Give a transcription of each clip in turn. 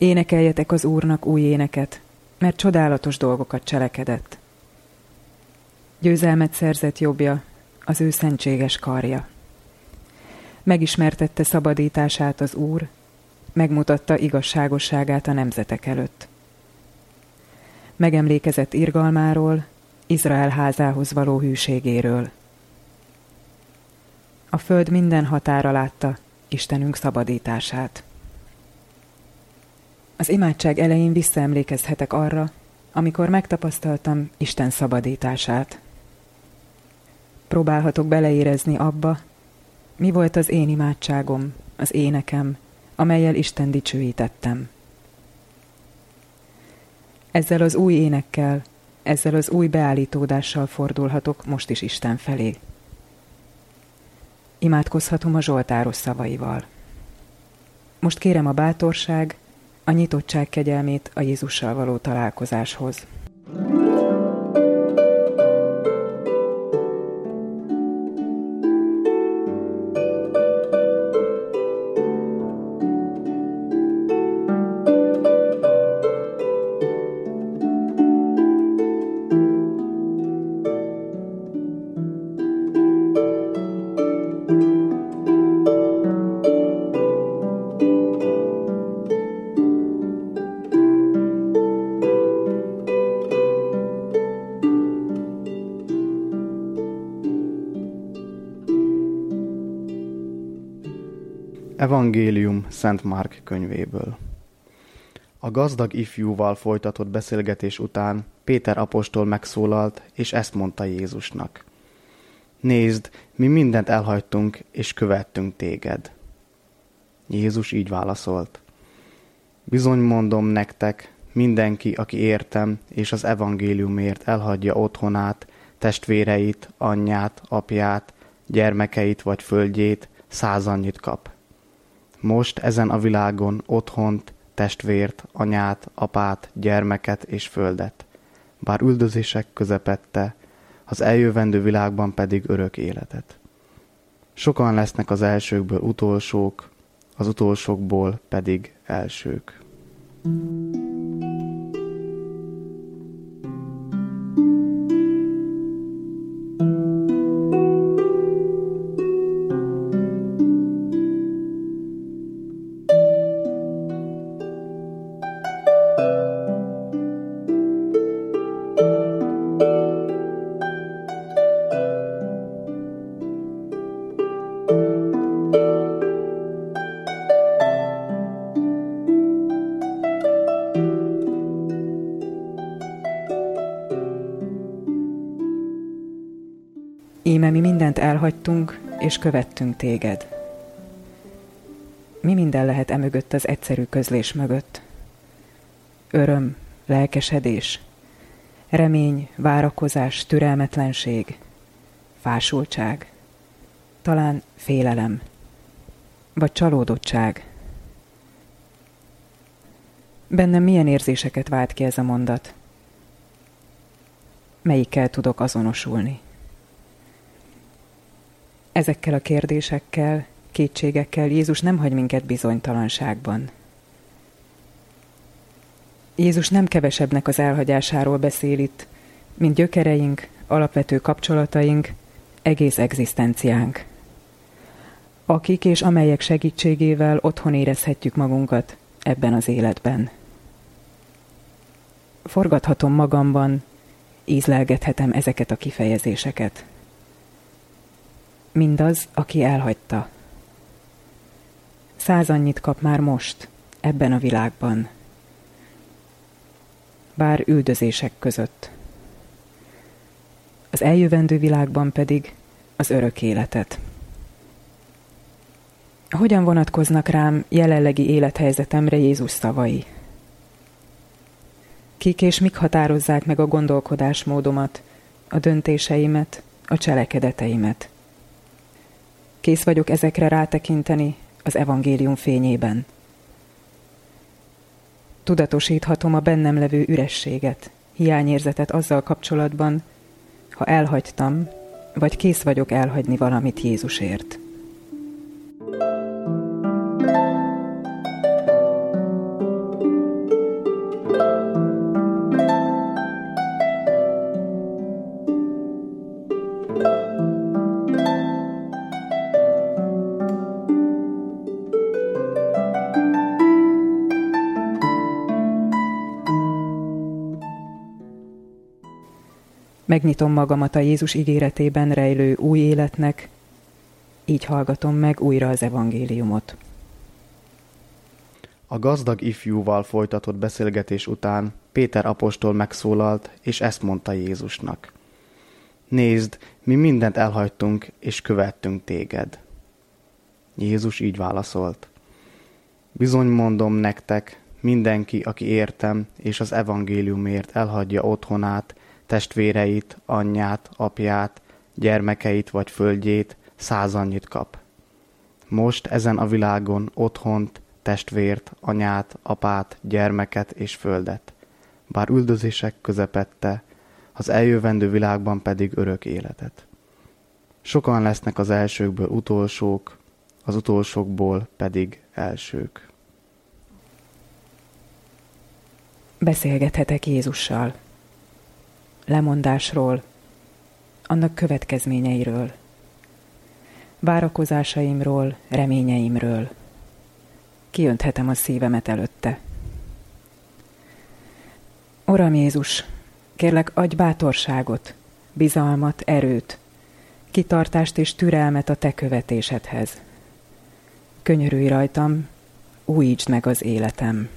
Énekeljetek az Úrnak új éneket, mert csodálatos dolgokat cselekedett. Győzelmet szerzett jobbja, az ő szentséges karja. Megismertette szabadítását az Úr, megmutatta igazságosságát a nemzetek előtt. Megemlékezett irgalmáról, Izrael házához való hűségéről. A föld minden határa látta Istenünk szabadítását. Az imádság elején visszaemlékezhetek arra, amikor megtapasztaltam Isten szabadítását. Próbálhatok beleérezni abba, mi volt az én imádságom, az énekem, amellyel Isten dicsőítettem. Ezzel az új énekkel, ezzel az új beállítódással fordulhatok most is Isten felé. Imádkozhatom a zsoltáros szavaival. Most kérem a bátorság, a nyitottság kegyelmét a Jézussal való találkozáshoz. Evangélium Szent Márk könyvéből. A gazdag ifjúval folytatott beszélgetés után Péter apostol megszólalt, és ezt mondta Jézusnak. Nézd, mi mindent elhagytunk, és követtünk téged. Jézus így válaszolt. Bizony mondom nektek, mindenki, aki értem, és az evangéliumért elhagyja otthonát, testvéreit, anyját, apját, gyermekeit vagy földjét, 100 annyit kap. Most ezen a világon otthont, testvért, anyát, apát, gyermeket és földet, bár üldözések közepette, az eljövendő világban pedig örök életet. Sokan lesznek az elsőkből utolsók, az utolsókból pedig elsők. Íme mi mindent elhagytunk, és követtünk téged. Mi minden lehet emögött az egyszerű közlés mögött? Öröm, lelkesedés, remény, várakozás, türelmetlenség, fásultság, talán félelem, vagy csalódottság. Bennem milyen érzéseket vált ki ez a mondat? Melyikkel tudok azonosulni? Ezekkel a kérdésekkel, kétségekkel Jézus nem hagy minket bizonytalanságban. Jézus nem kevesebbnek az elhagyásáról beszél itt, mint gyökereink, alapvető kapcsolataink, egész egzisztenciánk. Akik és amelyek segítségével otthon érezhetjük magunkat ebben az életben. Forgathatom magamban, ízlelgethetem ezeket a kifejezéseket. Mindaz, aki elhagyta. 100 annyit kap már most, ebben a világban. Bár üldözések között. Az eljövendő világban pedig az örök életet. Hogyan vonatkoznak rám jelenlegi élethelyzetemre Jézus szavai? Kik és mik határozzák meg a gondolkodásmódomat, a döntéseimet, a cselekedeteimet? Kész vagyok ezekre rátekinteni az evangélium fényében. Tudatosíthatom a bennem levő ürességet, hiányérzetet azzal kapcsolatban, ha elhagytam, vagy kész vagyok elhagyni valamit Jézusért. Megnyitom magamat a Jézus ígéretében rejlő új életnek, így hallgatom meg újra az evangéliumot. A gazdag ifjúval folytatott beszélgetés után Péter apostol megszólalt, és ezt mondta Jézusnak. Nézd, mi mindent elhagytunk, és követtünk téged. Jézus így válaszolt. Bizony mondom nektek, mindenki, aki értem, és az evangéliumért elhagyja otthonát, testvéreit, anyját, apját, gyermekeit vagy földjét, 100 annyit kap. Most ezen a világon otthont, testvért, anyát, apát, gyermeket és földet, bár üldözések közepette, az eljövendő világban pedig örök életet. Sokan lesznek az elsőkből utolsók, az utolsókból pedig elsők. Beszélgethetek Jézussal. Lemondásról, annak következményeiről, várakozásaimról, reményeimről. Kiönthetem a szívemet előtte. Uram Jézus, kérlek, adj bátorságot, bizalmat, erőt, kitartást és türelmet a te követésedhez. Könyörülj rajtam, újítsd meg az életem.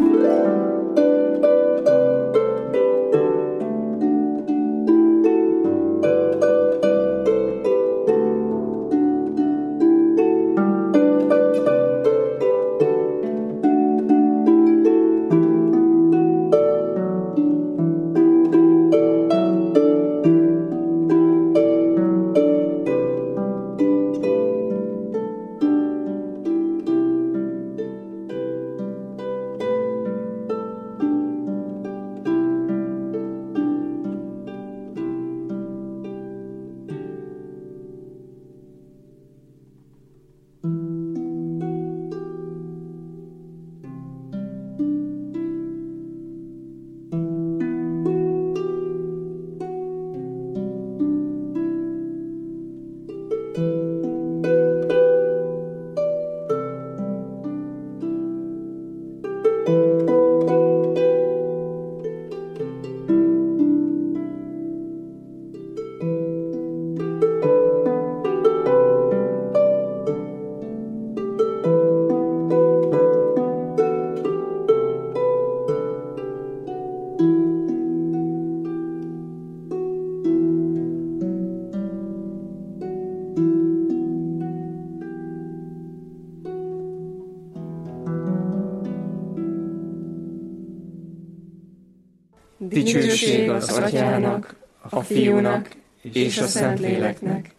Dicsőség az Atyának, a Fiúnak és a Szentléleknek,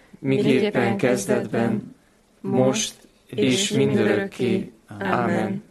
miképpen kezdetben, most és mindörökké. Ámen.